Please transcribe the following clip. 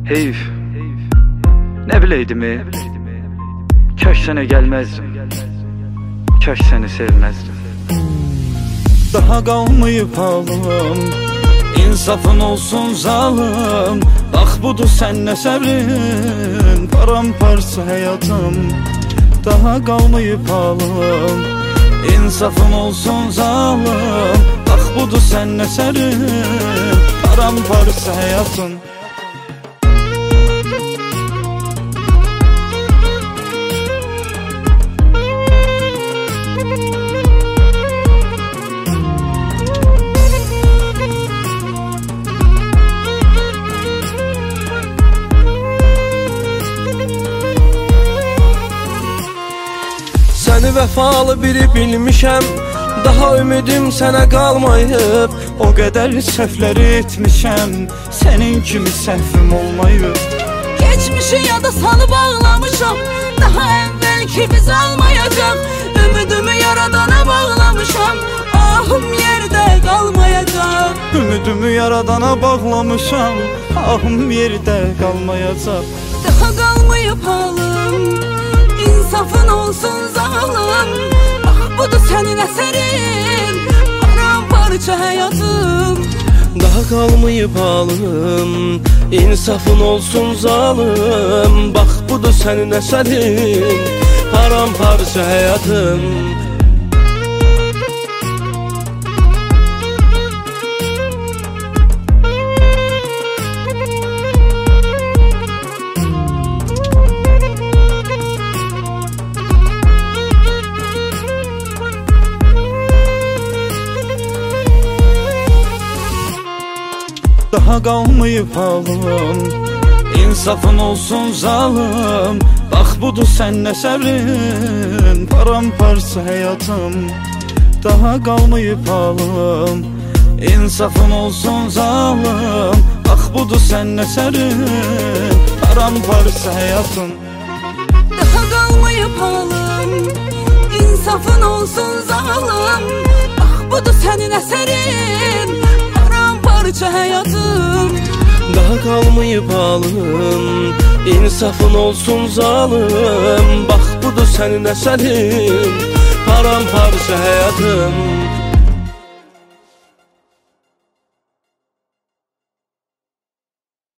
Heyif, ne bileydim kaş sana gelmezdim, kaş seni sevmezdim. Daha qalmayıb halım, insafın olsun zalım. Bax budur sən nə səbrin, paramparça həyatım. Daha qalmayıb halım, insafın olsun zalım. Bax budur sən nə səbrin, paramparça həyatım. Səni vəfalı biri bilmişəm, daha ümidim sənə qalmayıb. O qədər səhvlər etmişəm, sənin kimi səhvim olmayıb. Geçmişi yada salıb ağlamışam, daha əvvəlki biz almayacaq. Ümidimi yaradana bağlamışam, ahım yerdə qalmayacaq. Ümidimi yaradana bağlamışam, ahım yerdə qalmayacaq. Daha qalmayıb halım, insafın olsun zalım. Bax budur sənin əsərin, paramparça həyatım. Daha qalmayıb halım, insafın olsun zalım. Bax budur sənin əsərin, paramparça həyatım. Daha qalmayıb halım, insafın olsun zalım. Bax budur sən nə səbrin, paramparça həyatım. Daha qalmayıb halım, insafın olsun zalım. Bax budur sən nə səbrin, paramparça həyatım. Daha qalmayıb halım, insafın olsun zalım. Bax budur sənin əsərin, paramparça həyatım. Daha qalmayıb halım, insafın olsun zalım. Bax budur sənin əsərin, paramparça həyatım.